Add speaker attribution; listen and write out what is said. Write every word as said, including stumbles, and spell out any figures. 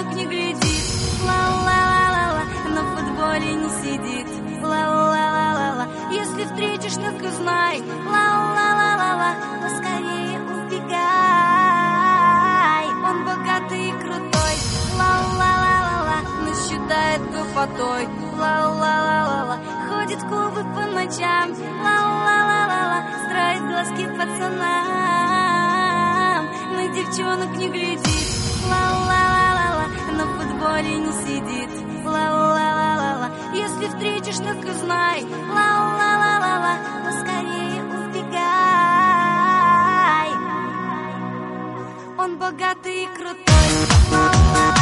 Speaker 1: девчонок не глядит. Ла-ла-ла-ла-ла, на футболе не сидит. Ла-ла-ла-ла-ла, если встретишь, так и знай. Ла-ла-ла-ла-ла, поскорее убегай. Он богатый и крутой. Ла-ла-ла-ла-ла, но считает глупотой. Ла-ла-ла-ла-ла, ходит в клубы по ночам. Ла-ла-ла-ла-ла, строит глазки пацанам. На девчонок не глядит. Ла-ла-ла-ла-ла, на футболе не сидит. Ла-ла-ла-ла-ла, если встретишь, так и знай. Ла-ла-ла-ла-ла, поскорее убегай. Он богатый и крутой. Ла-ла-ла.